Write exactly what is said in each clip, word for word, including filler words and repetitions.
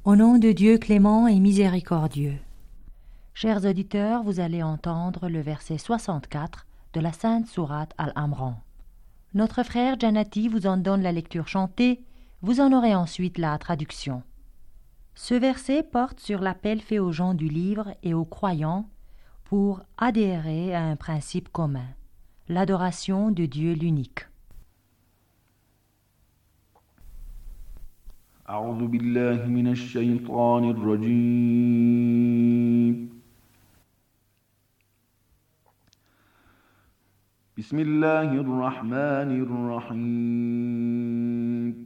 Au nom de Dieu clément et miséricordieux. Chers auditeurs, vous allez entendre le verset soixante-quatre de la Sainte Sourate Al-Imran. Notre frère Janati vous en donne la lecture chantée, vous en aurez ensuite la traduction. Ce verset porte sur l'appel fait aux gens du livre et aux croyants pour adhérer à un principe commun, l'adoration de Dieu l'unique. أعوذ بالله من الشيطان الرجيم بسم الله الرحمن الرحيم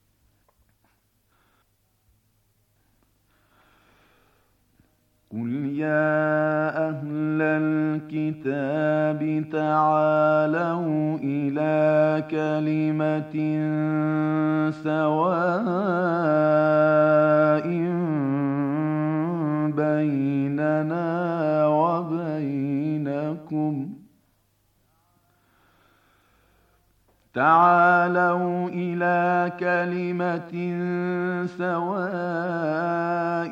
قل يا أهل الكتاب تعالوا إلى كلمة سواء بيننا وبينكم تعالوا إلى كلمة سواء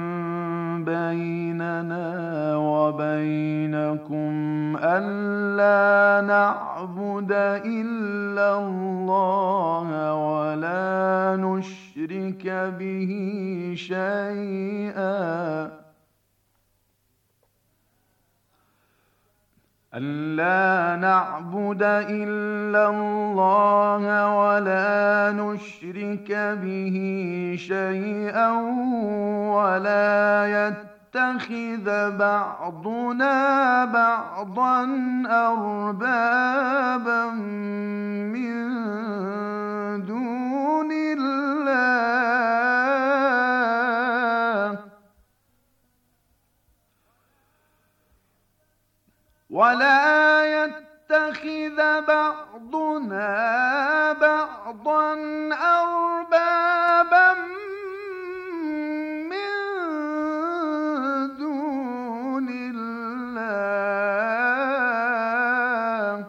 بيننا وبينكم ألا نعبد إلا الله ولا نشرك به شيئا ألا نعبد إلا الله ولا نشرك به شيئا ولا يتخذ بعضنا بعضا أربابا من دون الله ولا يتخذ بعضنا بعضا أربابا من دون الله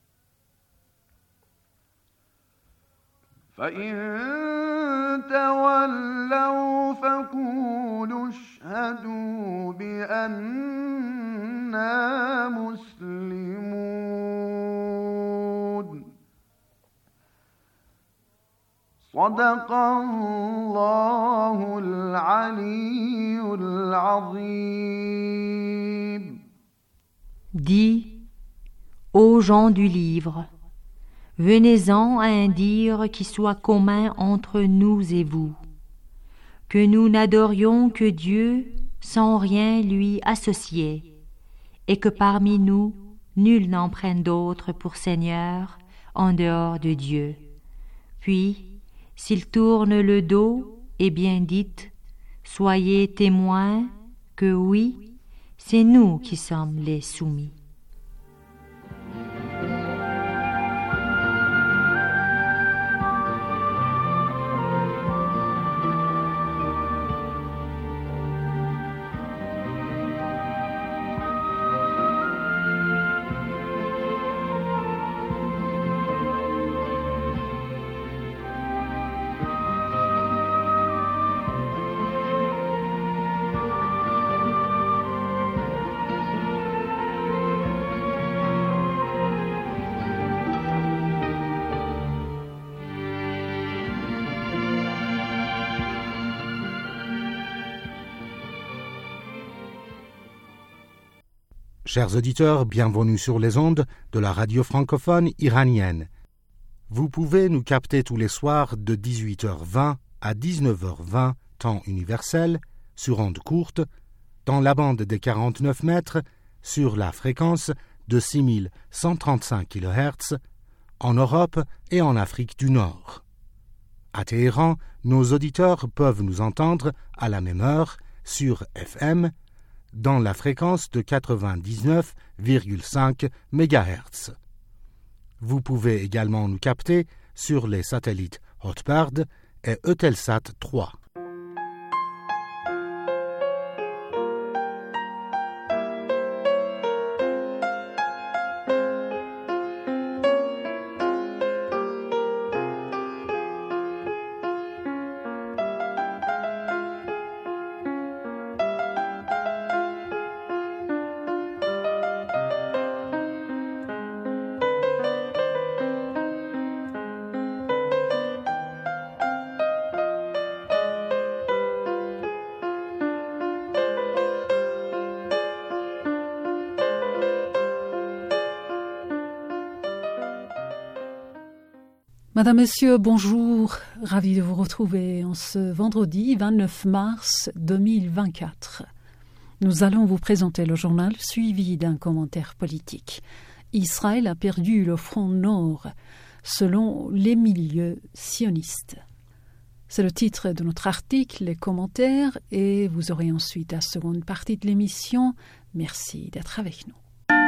فإن تولوا فقولوا اشهدوا بأننا مسلمون صدق الله العلي العظيم. Dis, ô gens du livre, venez-en à un dire qui soit commun entre nous et vous, que nous n'adorions que Dieu sans rien lui associer, et que parmi nous, nul n'en prenne d'autre pour Seigneur en dehors de Dieu. Puis, s'il tourne le dos, eh bien dites, soyez témoins que oui, c'est nous qui sommes les soumis. Chers auditeurs, bienvenue sur les ondes de la radio francophone iranienne. Vous pouvez nous capter tous les soirs de dix-huit heures vingt à dix-neuf heures vingt, temps universel, sur ondes courtes, dans la bande des quarante-neuf mètres, sur la fréquence de six mille cent trente-cinq kilohertz, en Europe et en Afrique du Nord. À Téhéran, nos auditeurs peuvent nous entendre à la même heure sur F M, dans la fréquence de quatre-vingt-dix-neuf virgule cinq mégahertz. Vous pouvez également nous capter sur les satellites Hotbird et Eutelsat trois. Madame, Monsieur, bonjour. Ravi de vous retrouver en ce vendredi vingt-neuf mars deux mille vingt-quatre. Nous allons vous présenter le journal suivi d'un commentaire politique. Israël a perdu le front nord, selon les milieux sionistes. C'est le titre de notre article, les commentaires, et vous aurez ensuite la seconde partie de l'émission. Merci d'être avec nous.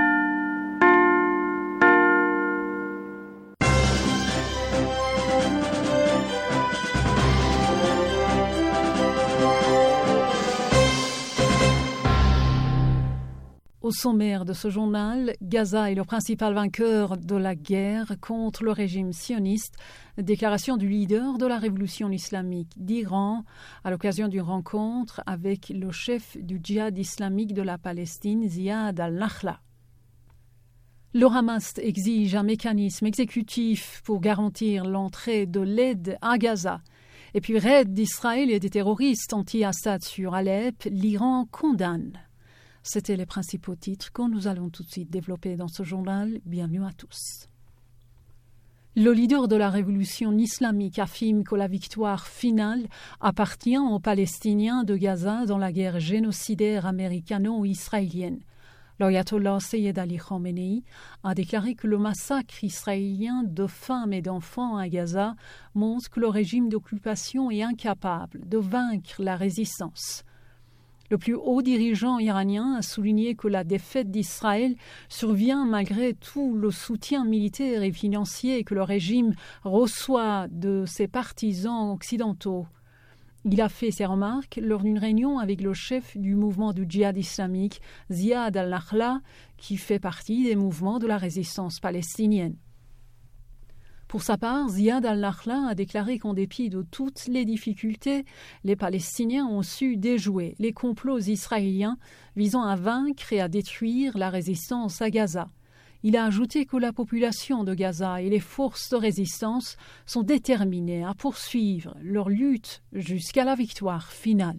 Au sommaire de ce journal, Gaza est le principal vainqueur de la guerre contre le régime sioniste. Déclaration du leader de la révolution islamique d'Iran à l'occasion d'une rencontre avec le chef du djihad islamique de la Palestine, Ziad al-Nakhla. Le Hamas exige un mécanisme exécutif pour garantir l'entrée de l'aide à Gaza. Et puis, raid d'Israël et des terroristes anti-Assad sur Alep, l'Iran condamne. C'étaient les principaux titres que nous allons tout de suite développer dans ce journal. Bienvenue à tous. Le leader de la révolution islamique affirme que la victoire finale appartient aux Palestiniens de Gaza dans la guerre génocidaire américano-israélienne. L'ayatollah Seyed Ali Khamenei a déclaré que le massacre israélien de femmes et d'enfants à Gaza montre que le régime d'occupation est incapable de vaincre la résistance. Le plus haut dirigeant iranien a souligné que la défaite d'Israël survient malgré tout le soutien militaire et financier que le régime reçoit de ses partisans occidentaux. Il a fait ces remarques lors d'une réunion avec le chef du mouvement du djihad islamique, Ziad al-Nakhla, qui fait partie des mouvements de la résistance palestinienne. Pour sa part, Ziad al-Nakhla a déclaré qu'en dépit de toutes les difficultés, les Palestiniens ont su déjouer les complots israéliens visant à vaincre et à détruire la résistance à Gaza. Il a ajouté que la population de Gaza et les forces de résistance sont déterminées à poursuivre leur lutte jusqu'à la victoire finale.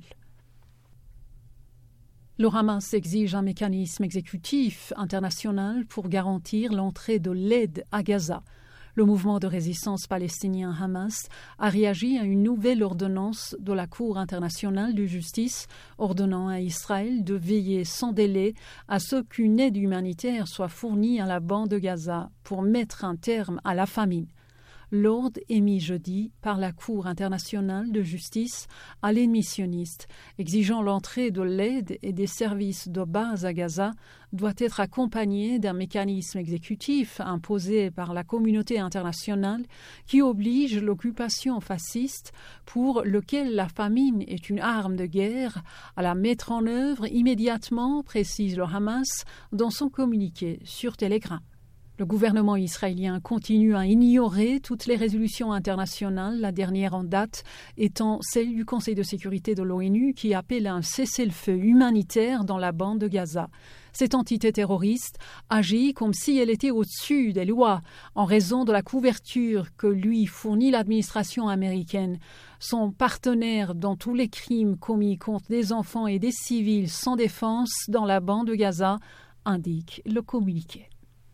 Le Hamas exige un mécanisme exécutif international pour garantir l'entrée de l'aide à Gaza. Le mouvement de résistance palestinien Hamas a réagi à une nouvelle ordonnance de la Cour internationale de justice ordonnant à Israël de veiller sans délai à ce qu'une aide humanitaire soit fournie à la bande de Gaza pour mettre un terme à la famine. L'ordre émis jeudi par la Cour internationale de justice à l'ennemi sioniste, exigeant l'entrée de l'aide et des services de base à Gaza, doit être accompagné d'un mécanisme exécutif imposé par la communauté internationale qui oblige l'occupation fasciste, pour lequel la famine est une arme de guerre, à la mettre en œuvre immédiatement, précise le Hamas dans son communiqué sur Telegram. Le gouvernement israélien continue à ignorer toutes les résolutions internationales, la dernière en date étant celle du Conseil de sécurité de l'ONU qui appelle à un cessez-le-feu humanitaire dans la bande de Gaza. Cette entité terroriste agit comme si elle était au-dessus des lois en raison de la couverture que lui fournit l'administration américaine. Son partenaire dans tous les crimes commis contre des enfants et des civils sans défense dans la bande de Gaza, indique le communiqué.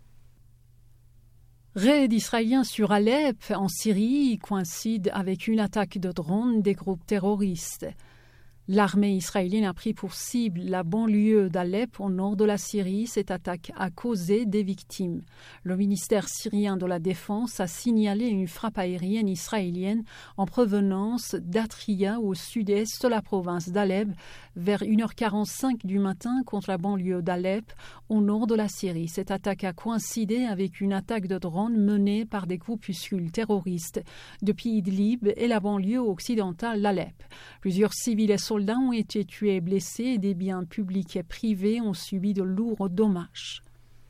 Raid israélien sur Alep, en Syrie, coïncide avec une attaque de drones des groupes terroristes. L'armée israélienne a pris pour cible la banlieue d'Alep au nord de la Syrie. Cette attaque a causé des victimes. Le ministère syrien de la Défense a signalé une frappe aérienne israélienne en provenance d'Atria au sud-est de la province d'Alep vers une heure quarante-cinq du matin contre la banlieue d'Alep au nord de la Syrie. Cette attaque a coïncidé avec une attaque de drone menée par des groupuscules terroristes depuis Idlib et la banlieue occidentale d'Alep. Plusieurs civils et soldats ont été tués et blessés et des biens publics et privés ont subi de lourds dommages.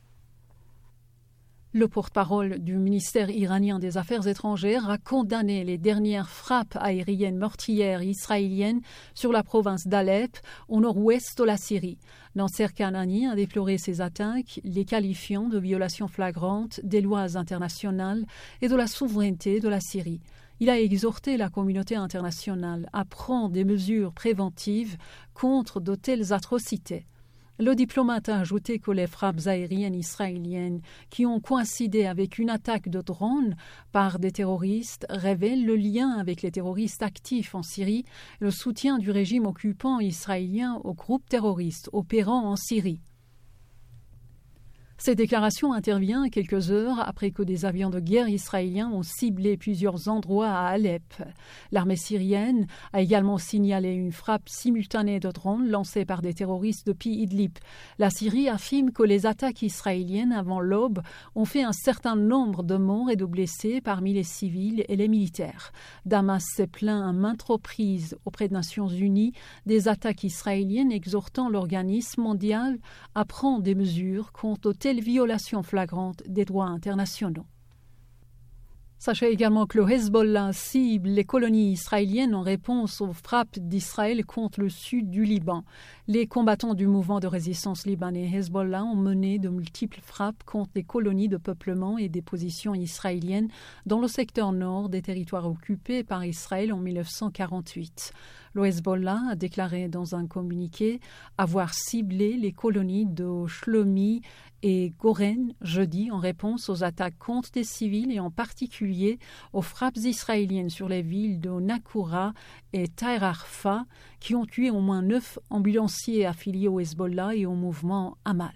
Le porte-parole du ministère iranien des Affaires étrangères a condamné les dernières frappes aériennes meurtrières israéliennes sur la province d'Alep, au nord-ouest de la Syrie. Nasser Kanani a déploré ces attaques, les qualifiant de violations flagrantes des lois internationales et de la souveraineté de la Syrie. Il a exhorté la communauté internationale à prendre des mesures préventives contre de telles atrocités. Le diplomate a ajouté que les frappes aériennes israéliennes qui ont coïncidé avec une attaque de drones par des terroristes révèlent le lien avec les terroristes actifs en Syrie et le soutien du régime occupant israélien aux groupes terroristes opérant en Syrie. Cette déclaration intervient quelques heures après que des avions de guerre israéliens ont ciblé plusieurs endroits à Alep. L'armée syrienne a également signalé une frappe simultanée de drones lancée par des terroristes depuis Idlib. La Syrie affirme que les attaques israéliennes avant l'aube ont fait un certain nombre de morts et de blessés parmi les civils et les militaires. Damas s'est plaint à maintes reprises auprès des Nations Unies des attaques israéliennes, exhortant l'organisme mondial à prendre des mesures contre telles violations flagrantes des droits internationaux. Sachez également que le Hezbollah cible les colonies israéliennes en réponse aux frappes d'Israël contre le sud du Liban. Les combattants du mouvement de résistance libanais Hezbollah ont mené de multiples frappes contre les colonies de peuplement et des positions israéliennes dans le secteur nord des territoires occupés par Israël en mille neuf cent quarante-huit. Le Hezbollah a déclaré dans un communiqué avoir ciblé les colonies de Shlomi et Goren jeudi en réponse aux attaques contre des civils et en particulier aux frappes israéliennes sur les villes de Nakoura et Taïr Arfa qui ont tué au moins neuf ambulanciers affiliés au Hezbollah et au mouvement Amal.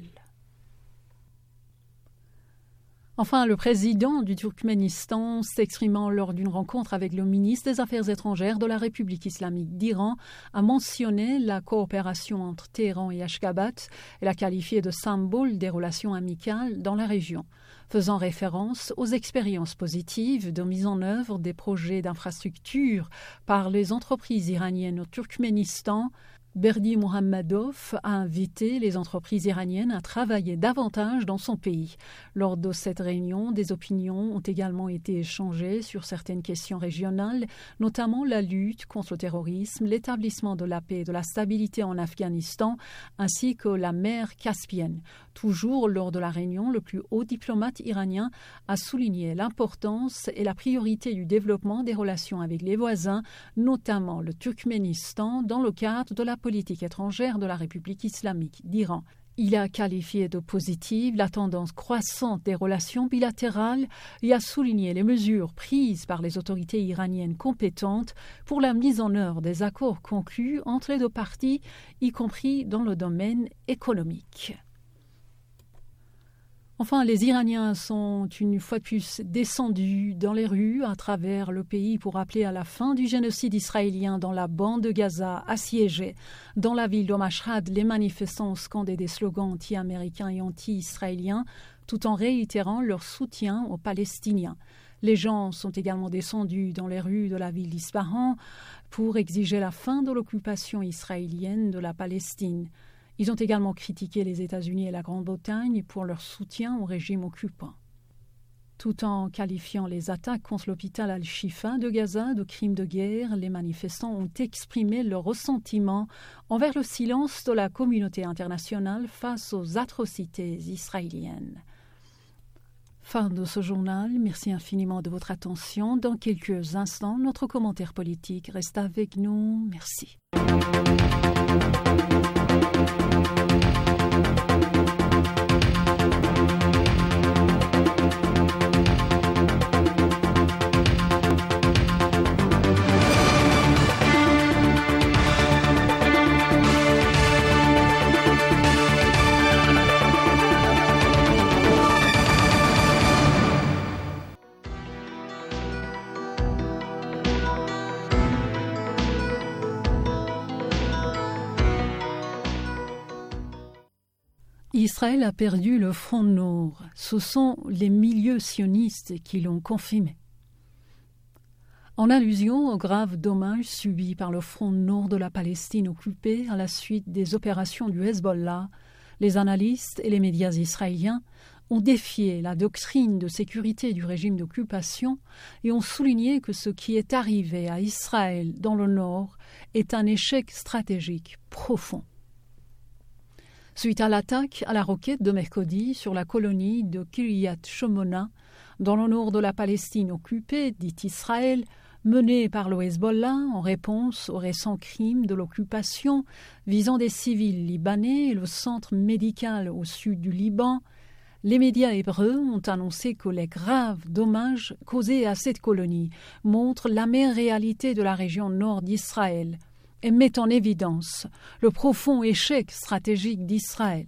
Enfin, le président du Turkménistan, s'exprimant lors d'une rencontre avec le ministre des Affaires étrangères de la République islamique d'Iran, a mentionné la coopération entre Téhéran et Ashgabat et l'a qualifiée de symbole des relations amicales dans la région, faisant référence aux expériences positives de mise en œuvre des projets d'infrastructure par les entreprises iraniennes au Turkménistan. Berdi Mohammadov a invité les entreprises iraniennes à travailler davantage dans son pays. Lors de cette réunion, des opinions ont également été échangées sur certaines questions régionales, notamment la lutte contre le terrorisme, l'établissement de la paix et de la stabilité en Afghanistan, ainsi que la mer Caspienne. Toujours lors de la réunion, le plus haut diplomate iranien a souligné l'importance et la priorité du développement des relations avec les voisins, notamment le Turkménistan, dans le cadre de la politique étrangère de la République islamique d'Iran. Il a qualifié de positive la tendance croissante des relations bilatérales et a souligné les mesures prises par les autorités iraniennes compétentes pour la mise en œuvre des accords conclus entre les deux parties, y compris dans le domaine économique. Enfin, les Iraniens sont une fois de plus descendus dans les rues à travers le pays pour appeler à la fin du génocide israélien dans la bande de Gaza assiégée. Dans la ville de Mashhad, les manifestants ont scandé des slogans anti-américains et anti-israéliens tout en réitérant leur soutien aux Palestiniens. Les gens sont également descendus dans les rues de la ville d'Ispahan pour exiger la fin de l'occupation israélienne de la Palestine. Ils ont également critiqué les États-Unis et la Grande-Bretagne pour leur soutien au régime occupant. Tout en qualifiant les attaques contre l'hôpital Al-Shifa de Gaza de crimes de guerre, les manifestants ont exprimé leur ressentiment envers le silence de la communauté internationale face aux atrocités israéliennes. Fin de ce journal. Merci infiniment de votre attention. Dans quelques instants, notre commentaire politique reste avec nous. Merci. Israël a perdu le front nord. Ce sont les milieux sionistes qui l'ont confirmé. En allusion aux graves dommages subis par le front nord de la Palestine occupée à la suite des opérations du Hezbollah, les analystes et les médias israéliens ont défié la doctrine de sécurité du régime d'occupation et ont souligné que ce qui est arrivé à Israël dans le nord est un échec stratégique profond. Suite à l'attaque à la roquette de mercredi sur la colonie de Kiryat Shmona, dans le nord de la Palestine occupée, dit Israël, menée par le Hezbollah en réponse aux récents crimes de l'occupation visant des civils libanais et le centre médical au sud du Liban, les médias hébreux ont annoncé que les graves dommages causés à cette colonie montrent l'amère réalité de la région nord d'Israël et mettent en évidence le profond échec stratégique d'Israël.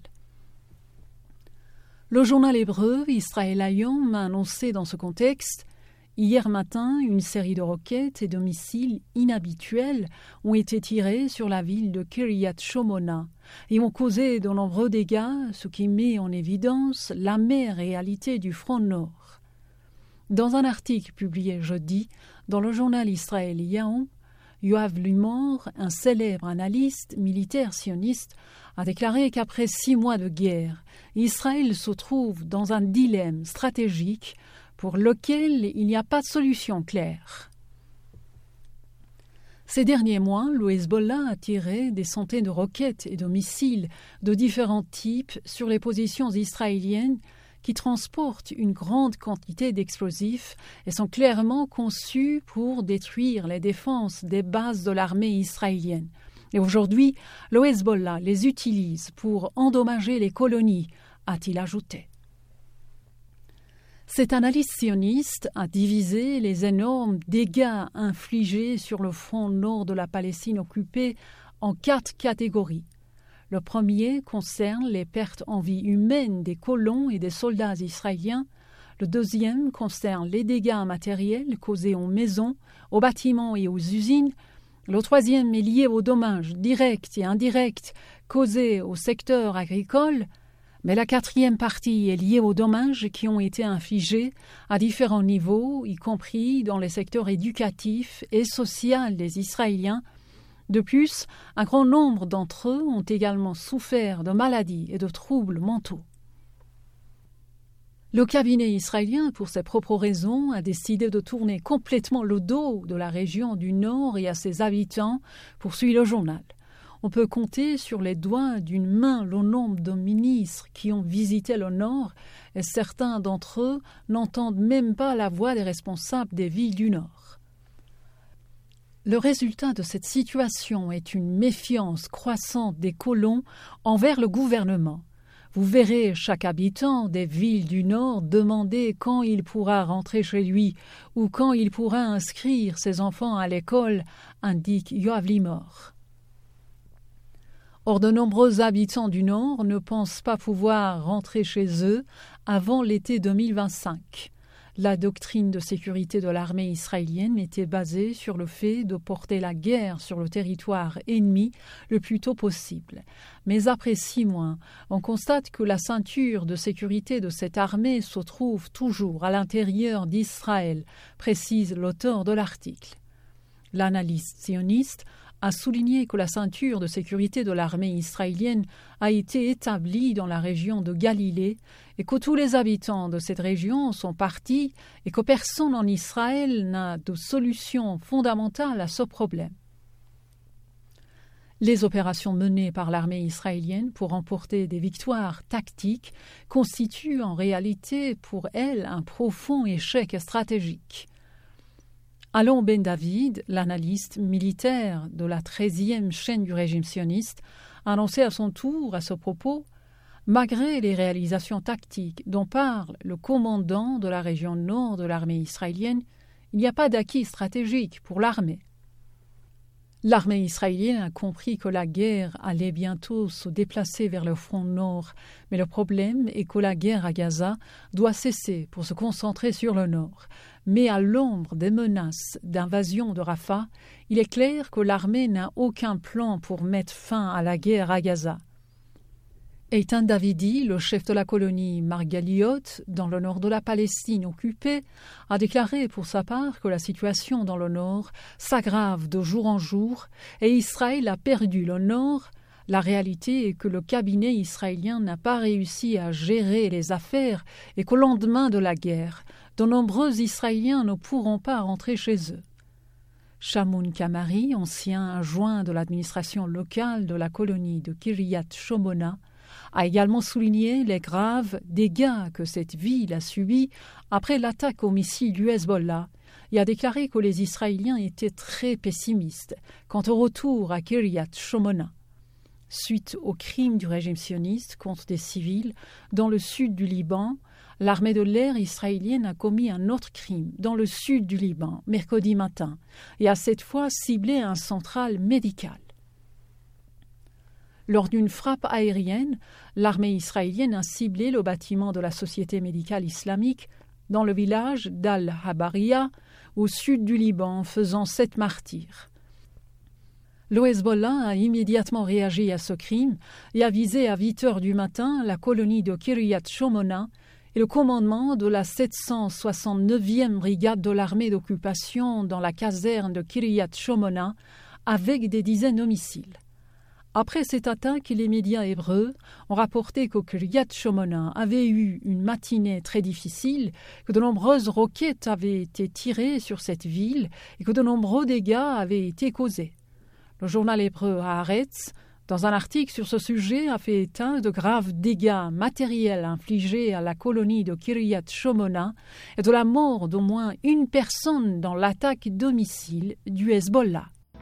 Le journal hébreu Israël Hayom a annoncé dans ce contexte: hier matin, une série de roquettes et de missiles inhabituels ont été tirés sur la ville de Kiryat Shomona et ont causé de nombreux dégâts, ce qui met en évidence l'amère réalité du front nord. Dans un article publié jeudi dans le journal Israël Hayom, Yoav Limor, un célèbre analyste militaire sioniste, a déclaré qu'après six mois de guerre, Israël se trouve dans un dilemme stratégique pour lequel il n'y a pas de solution claire. Ces derniers mois, le Hezbollah a tiré des centaines de roquettes et de missiles de différents types sur les positions israéliennes qui transportent une grande quantité d'explosifs et sont clairement conçus pour détruire les défenses des bases de l'armée israélienne. Et aujourd'hui, le Hezbollah les utilise pour endommager les colonies, a-t-il ajouté. Cette analyse sioniste a divisé les énormes dégâts infligés sur le front nord de la Palestine occupée en quatre catégories. Le premier concerne les pertes en vie humaine des colons et des soldats israéliens. Le deuxième concerne les dégâts matériels causés aux maisons, aux bâtiments et aux usines. Le troisième est lié aux dommages directs et indirects causés au secteur agricole. Mais la quatrième partie est liée aux dommages qui ont été infligés à différents niveaux, y compris dans les secteurs éducatifs et sociaux des Israéliens. De plus, un grand nombre d'entre eux ont également souffert de maladies et de troubles mentaux. Le cabinet israélien, pour ses propres raisons, a décidé de tourner complètement le dos de la région du Nord et à ses habitants, poursuit le journal. On peut compter sur les doigts d'une main le nombre de ministres qui ont visité le Nord, et certains d'entre eux n'entendent même pas la voix des responsables des villes du Nord. Le résultat de cette situation est une méfiance croissante des colons envers le gouvernement. Vous verrez chaque habitant des villes du Nord demander quand il pourra rentrer chez lui ou quand il pourra inscrire ses enfants à l'école, indique Yoav Limor. Or, de nombreux habitants du Nord ne pensent pas pouvoir rentrer chez eux avant l'été deux mille vingt-cinq. La doctrine de sécurité de l'armée israélienne était basée sur le fait de porter la guerre sur le territoire ennemi le plus tôt possible. Mais après six mois, on constate que la ceinture de sécurité de cette armée se trouve toujours à l'intérieur d'Israël, précise l'auteur de l'article. L'analyste sioniste a souligné que la ceinture de sécurité de l'armée israélienne a été établie dans la région de Galilée et que tous les habitants de cette région sont partis et que personne en Israël n'a de solution fondamentale à ce problème. Les opérations menées par l'armée israélienne pour remporter des victoires tactiques constituent en réalité pour elle un profond échec stratégique. Alon Ben David, l'analyste militaire de la treizième chaîne du régime sioniste, a annoncé à son tour à ce propos: malgré les réalisations tactiques dont parle le commandant de la région nord de l'armée israélienne, il n'y a pas d'acquis stratégique pour l'armée. L'armée israélienne a compris que la guerre allait bientôt se déplacer vers le front nord, mais le problème est que la guerre à Gaza doit cesser pour se concentrer sur le nord. Mais à l'ombre des menaces d'invasion de Rafah, il est clair que l'armée n'a aucun plan pour mettre fin à la guerre à Gaza. Eitan Davidi, le chef de la colonie Margaliot, dans le nord de la Palestine occupée, a déclaré pour sa part que la situation dans le nord s'aggrave de jour en jour et Israël a perdu le nord. La réalité est que le cabinet israélien n'a pas réussi à gérer les affaires et qu'au lendemain de la guerre, de nombreux Israéliens ne pourront pas rentrer chez eux. Shamoun Kamari, ancien adjoint de l'administration locale de la colonie de Kiryat Shomona, a également souligné les graves dégâts que cette ville a subis après l'attaque au missile du Hezbollah et a déclaré que les Israéliens étaient très pessimistes quant au retour à Kiryat Shomona. Suite aux crimes du régime sioniste contre des civils dans le sud du Liban, l'armée de l'air israélienne a commis un autre crime dans le sud du Liban, mercredi matin, et a cette fois ciblé un central médical. Lors d'une frappe aérienne, l'armée israélienne a ciblé le bâtiment de la Société médicale islamique dans le village d'Al-Habariya, au sud du Liban, faisant sept martyrs. Le Hezbollah a immédiatement réagi à ce crime et a visé à huit heures du matin la colonie de Kiryat Shomona et le commandement de la sept cent soixante-neuvième brigade de l'armée d'occupation dans la caserne de Kiryat Shomona avec des dizaines de missiles. Après cette attaque, les médias hébreux ont rapporté que Kiryat Shomona avait eu une matinée très difficile, que de nombreuses roquettes avaient été tirées sur cette ville et que de nombreux dégâts avaient été causés. Le journal hébreu Haaretz, dans un article sur ce sujet, a fait état de graves dégâts matériels infligés à la colonie de Kiryat Shomona et de la mort d'au moins une personne dans l'attaque de missiles du Hezbollah.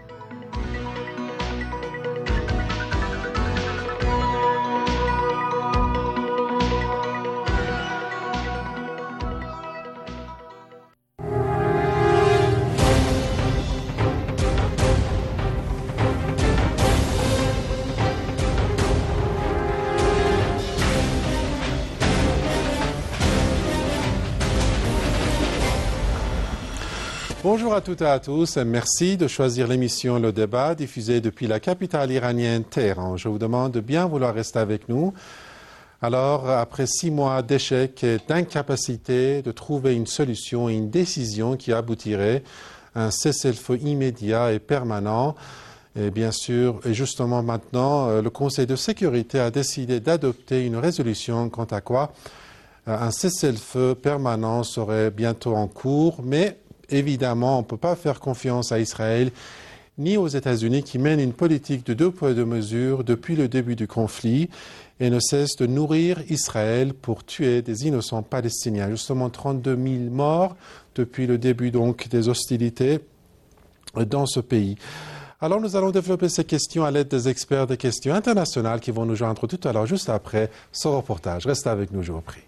Bonjour à toutes et à tous, merci de choisir l'émission Le Débat diffusée depuis la capitale iranienne Téhéran. Je vous demande de bien vouloir rester avec nous. Alors, après six mois d'échecs et d'incapacité de trouver une solution et une décision qui aboutirait à un cessez-le-feu immédiat et permanent, et bien sûr, et justement maintenant, le Conseil de sécurité a décidé d'adopter une résolution quant à quoi un cessez-le-feu permanent serait bientôt en cours, mais évidemment, on ne peut pas faire confiance à Israël ni aux États-Unis qui mènent une politique de deux poids deux mesures depuis le début du conflit et ne cessent de nourrir Israël pour tuer des innocents palestiniens. Justement, trente-deux mille morts depuis le début donc des hostilités dans ce pays. Alors nous allons développer ces questions à l'aide des experts des questions internationales qui vont nous joindre tout à l'heure, juste après ce reportage. Restez avec nous, je vous prie.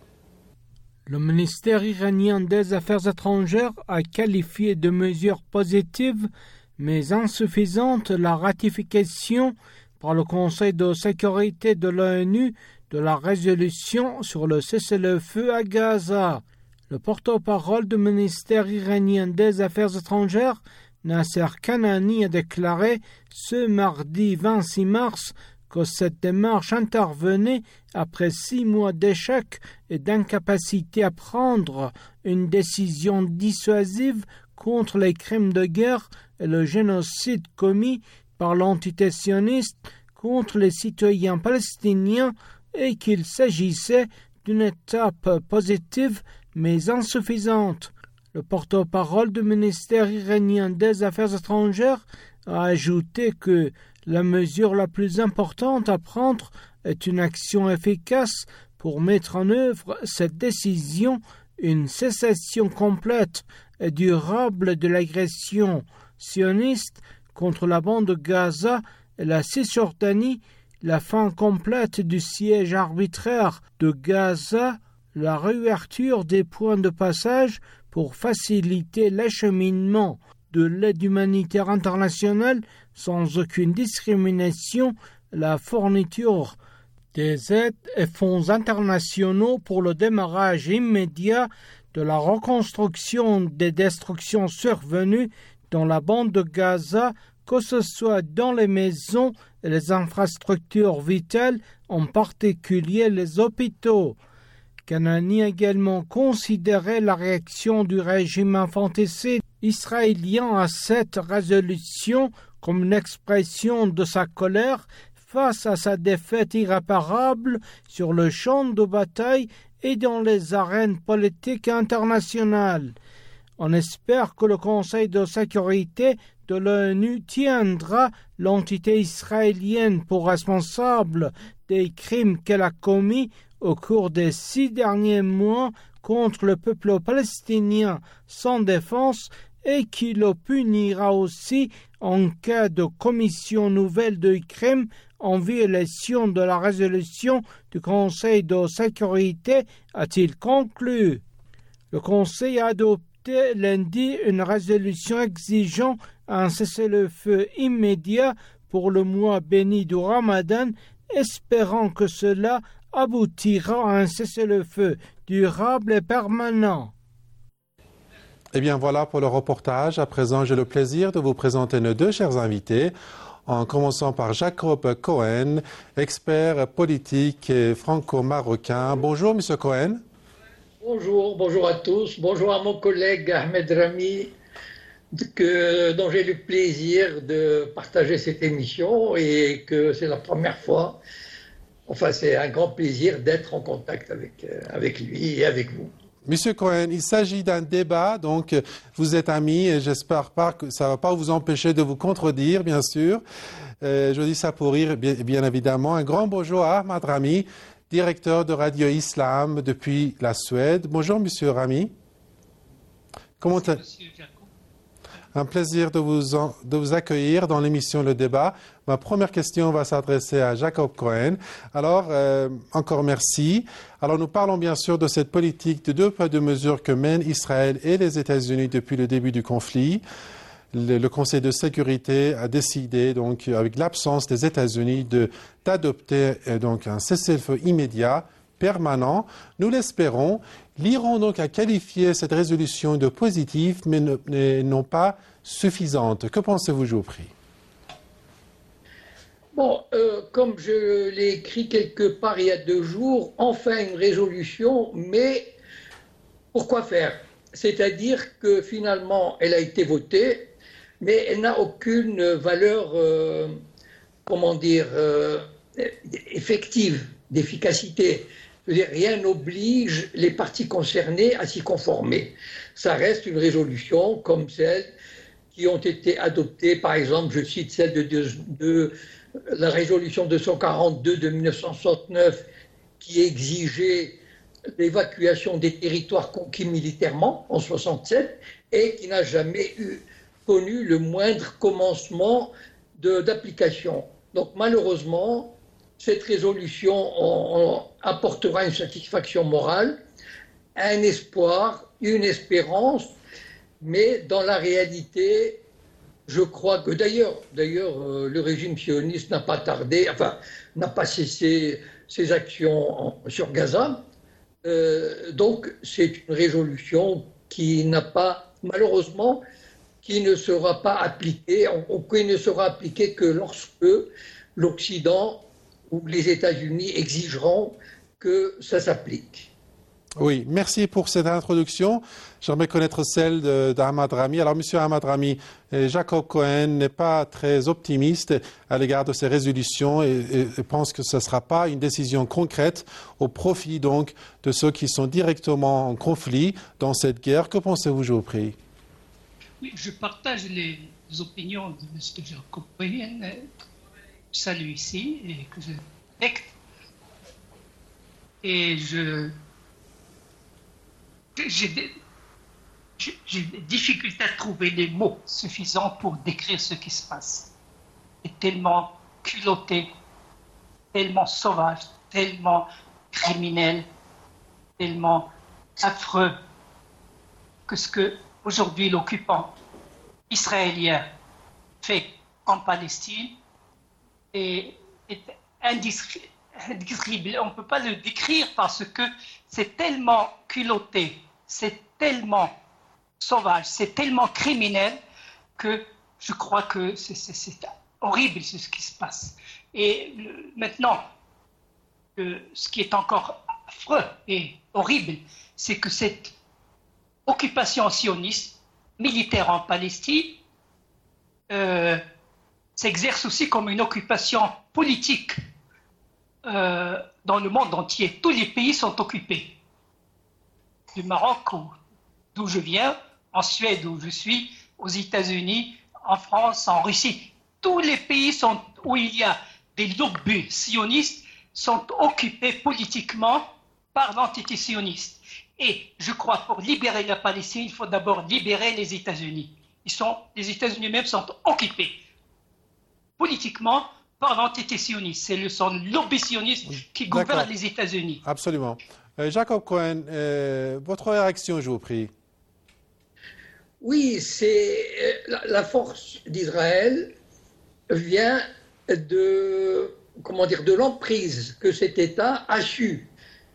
Le ministère iranien des Affaires étrangères a qualifié de mesures positives mais insuffisantes la ratification par le Conseil de sécurité de l'ONU de la résolution sur le cessez-le-feu à Gaza. Le porte-parole du ministère iranien des Affaires étrangères, Nasser Kanani, a déclaré ce mardi vingt-six mars que cette démarche intervenait après six mois d'échec et d'incapacité à prendre une décision dissuasive contre les crimes de guerre et le génocide commis par l'entité sioniste contre les citoyens palestiniens et qu'il s'agissait d'une étape positive mais insuffisante. Le porte-parole du ministère iranien des Affaires étrangères a ajouté que la mesure la plus importante à prendre est une action efficace pour mettre en œuvre cette décision, une cessation complète et durable de l'agression sioniste contre la bande de Gaza et la Cisjordanie, la fin complète du siège arbitraire de Gaza, la réouverture des points de passage pour faciliter l'acheminement de l'aide humanitaire internationale sans aucune discrimination, la fourniture des aides et fonds internationaux pour le démarrage immédiat de la reconstruction des destructions survenues dans la bande de Gaza, que ce soit dans les maisons et les infrastructures vitales, en particulier les hôpitaux. Kanani a également considéré la réaction du régime infanticide israélien à cette résolution comme une expression de sa colère face à sa défaite irréparable sur le champ de bataille et dans les arènes politiques internationales. On espère que le Conseil de sécurité de l'ONU tiendra l'entité israélienne pour responsable des crimes qu'elle a commis au cours des six derniers mois contre le peuple palestinien sans défense et qui le punira aussi en cas de commission nouvelle de crimes en violation de la résolution du Conseil de sécurité, a-t-il conclu. Le Conseil a adopté lundi une résolution exigeant un cessez-le-feu immédiat pour le mois béni du Ramadan, espérant que cela aboutira à un cessez-le-feu durable et permanent. Eh bien voilà pour le reportage. À présent, j'ai le plaisir de vous présenter nos deux chers invités, en commençant par Jacob Cohen, expert politique et franco-marocain. Bonjour, Monsieur Cohen. Bonjour, bonjour à tous. Bonjour à mon collègue Ahmed Rami, que, dont j'ai le plaisir de partager cette émission et que c'est la première fois. Enfin, c'est un grand plaisir d'être en contact avec, euh, avec lui et avec vous. Monsieur Cohen, il s'agit d'un débat, donc vous êtes amis et j'espère pas que ça ne va pas vous empêcher de vous contredire, bien sûr. Euh, je dis ça pour rire, bien, bien évidemment. Un grand bonjour à Ahmad Rami, directeur de Radio Islam depuis la Suède. Bonjour, Monsieur Rami. Comment Bonjour, Monsieur Jacob. Un plaisir de vous, en, de vous accueillir dans l'émission Le Débat. Ma première question va s'adresser à Jacob Cohen. Alors, euh, encore merci. Alors, nous parlons bien sûr de cette politique de deux poids deux mesures que mènent Israël et les États-Unis depuis le début du conflit. Le, le Conseil de sécurité a décidé, donc, avec l'absence des États-Unis, de, d'adopter euh, donc, un cessez-le-feu immédiat, permanent. Nous l'espérons. L'Iran donc a qualifié cette résolution de positive, mais ne, ne, non pas suffisante. Que pensez-vous, je vous prie? Bon, euh, comme je l'ai écrit quelque part il y a deux jours, enfin une résolution, mais pourquoi faire? C'est-à-dire que finalement, elle a été votée, mais elle n'a aucune valeur, euh, comment dire, euh, effective, d'efficacité. Je veux dire, rien n'oblige les parties concernées à s'y conformer. Ça reste une résolution comme celles qui ont été adoptées, par exemple, je cite celle de, de, de la résolution deux cent quarante-deux de mille neuf cent soixante-neuf qui exigeait l'évacuation des territoires conquis militairement en soixante-sept et qui n'a jamais eu, connu le moindre commencement de, d'application. Donc malheureusement, cette résolution on, on apportera une satisfaction morale, un espoir, une espérance, mais dans la réalité, je crois que d'ailleurs, d'ailleurs euh, le régime sioniste n'a pas tardé, enfin, n'a pas cessé ses actions en, sur Gaza. Euh, donc, c'est une résolution qui n'a pas, malheureusement, qui ne sera pas appliquée, ou qui ne sera appliquée que lorsque l'Occident ou les États-Unis exigeront que ça s'applique. Oui, merci pour cette introduction. J'aimerais connaître celle d'Ahmad Rami. Alors, Monsieur Ahmad Rami, Jacob Cohen n'est pas très optimiste à l'égard de ces résolutions et, et, et pense que ce ne sera pas une décision concrète au profit donc de ceux qui sont directement en conflit dans cette guerre. Que pensez-vous, je vous prie? Oui, je partage les opinions de M. Jacob Cohen. Je salue ici et que je respecte. Et je... J'ai des, j'ai des difficultés à trouver les mots suffisants pour décrire ce qui se passe. C'est tellement culotté, tellement sauvage, tellement criminel, tellement affreux que ce que aujourd'hui l'occupant israélien fait en Palestine est, est indescriptible. On ne peut pas le décrire parce que c'est tellement culotté, c'est tellement sauvage, c'est tellement criminel que je crois que c'est, c'est, c'est horrible ce qui se passe. Et le, maintenant, euh, ce qui est encore affreux et horrible, c'est que cette occupation sioniste militaire en Palestine euh, s'exerce aussi comme une occupation politique euh, dans le monde entier. Tous les pays sont occupés. Du Maroc, d'où je viens, en Suède, où je suis, aux États-Unis, en France, en Russie. Tous les pays sont, où il y a des lobbies sionistes sont occupés politiquement par l'entité sioniste. Et je crois pour libérer la Palestine, il faut d'abord libérer les États-Unis. Ils sont, les États-Unis même sont occupés politiquement par l'entité sioniste. C'est le son lobby sioniste qui gouverne les États-Unis. Absolument. Euh, Jacob Cohen, euh, votre réaction, je vous prie. Oui, c'est la, la force d'Israël vient de comment dire de l'emprise que cet État a su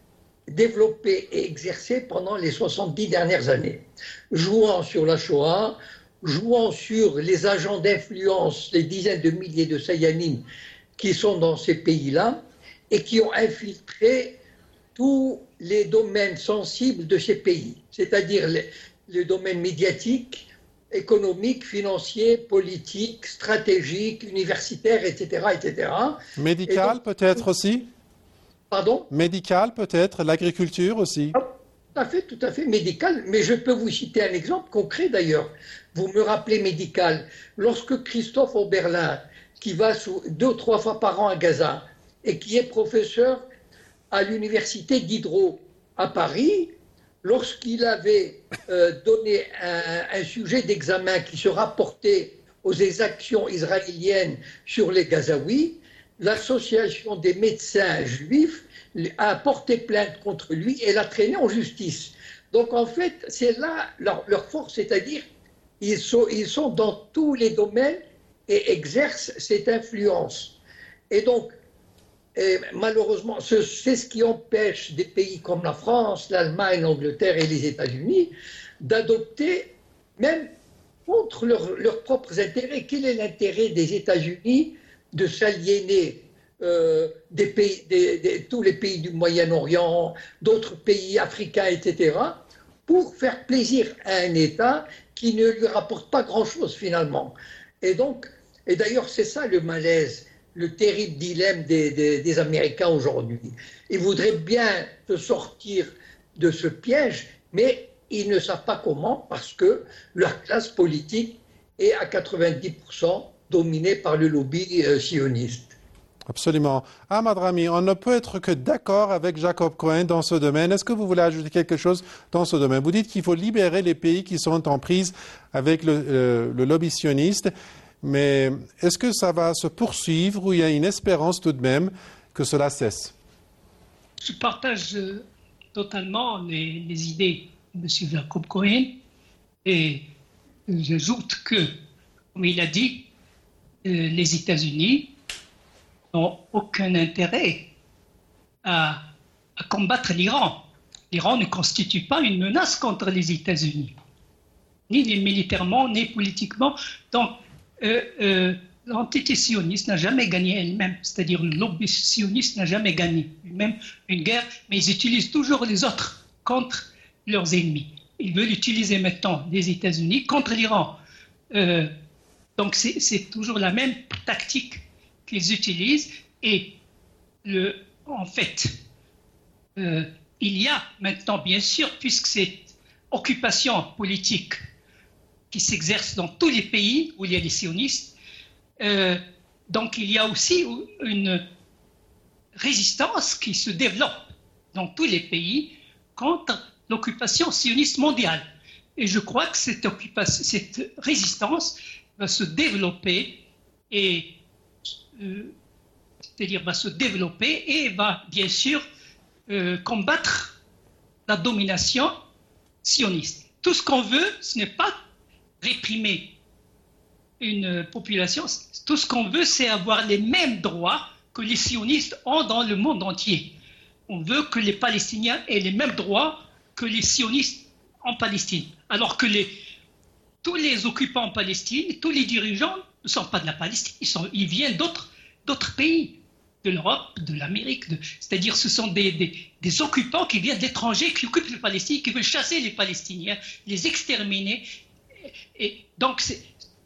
développer et exercer pendant les soixante-dix dernières années, jouant sur la Shoah, jouant sur les agents d'influence, les dizaines de milliers de Sayanim qui sont dans ces pays-là et qui ont infiltré tous les domaines sensibles de ces pays, c'est-à-dire les, les domaines médiatiques, économiques, financiers, politiques, stratégiques, universitaires, et cetera, et cetera. Médical donc, peut-être aussi? Pardon? Médical peut-être, l'agriculture aussi? Ah, tout à fait, tout à fait, médical. Mais je peux vous citer un exemple concret d'ailleurs. Vous me rappelez médical. Lorsque Christophe Oberlin, qui va sous, deux ou trois fois par an à Gaza, et qui est professeur à l'université Diderot à Paris, lorsqu'il avait euh, donné un, un sujet d'examen qui se rapportait aux exactions israéliennes sur les Gazaouis, l'association des médecins juifs a porté plainte contre lui et l'a traîné en justice. Donc en fait, c'est là leur, leur force, c'est-à-dire ils sont, ils sont dans tous les domaines et exercent cette influence. Et donc, et malheureusement, c'est ce qui empêche des pays comme la France, l'Allemagne, l'Angleterre et les États-Unis d'adopter, même contre leurs leur propres intérêts. Quel est l'intérêt des États-Unis de s'aliéner euh, des pays, des, des, tous les pays du Moyen-Orient, d'autres pays africains, et cetera, pour faire plaisir à un État qui ne lui rapporte pas grand-chose finalement. Et donc, et d'ailleurs, c'est ça le malaise, le terrible dilemme des, des, des Américains aujourd'hui. Ils voudraient bien se sortir de ce piège, mais ils ne savent pas comment parce que leur classe politique est à quatre-vingt-dix pour cent dominée par le lobby euh, sioniste. Absolument. Ahmad Rami, on ne peut être que d'accord avec Jacob Cohen dans ce domaine. Est-ce que vous voulez ajouter quelque chose dans ce domaine? Vous dites qu'il faut libérer les pays qui sont en prise avec le, euh, le lobby sioniste. Mais est-ce que ça va se poursuivre ou il y a une espérance tout de même que cela cesse? Je partage euh, totalement les, les idées de M. Jacob Cohen et j'ajoute que, comme il a dit, euh, les États-Unis n'ont aucun intérêt à, à combattre l'Iran. L'Iran ne constitue pas une menace contre les États-Unis, ni militairement, ni politiquement. Donc, Euh, euh, l'entité sioniste n'a jamais gagné elle-même, c'est-à-dire le lobby sioniste n'a jamais gagné même une guerre, mais ils utilisent toujours les autres contre leurs ennemis. Ils veulent utiliser maintenant les États-Unis contre l'Iran. Euh, donc c'est, c'est toujours la même tactique qu'ils utilisent et le, en fait, euh, il y a maintenant bien sûr, puisque cette occupation politique qui s'exerce dans tous les pays où il y a des sionistes. Euh, donc il y a aussi une résistance qui se développe dans tous les pays contre l'occupation sioniste mondiale. Et je crois que cette, occupation, cette résistance va se développer et euh, c'est-à-dire va se développer et va bien sûr euh, combattre la domination sioniste. Tout ce qu'on veut, ce n'est pas réprimer une population. Tout ce qu'on veut, c'est avoir les mêmes droits que les sionistes ont dans le monde entier. On veut que les Palestiniens aient les mêmes droits que les sionistes en Palestine. Alors que les, tous les occupants en Palestine, tous les dirigeants ne sont pas de la Palestine, ils, sont, ils viennent d'autres, d'autres pays, de l'Europe, de l'Amérique. De, c'est-à-dire ce sont des, des, des occupants qui viennent de l'étranger, qui occupent la Palestine, qui veulent chasser les Palestiniens, les exterminer. Et donc, c'est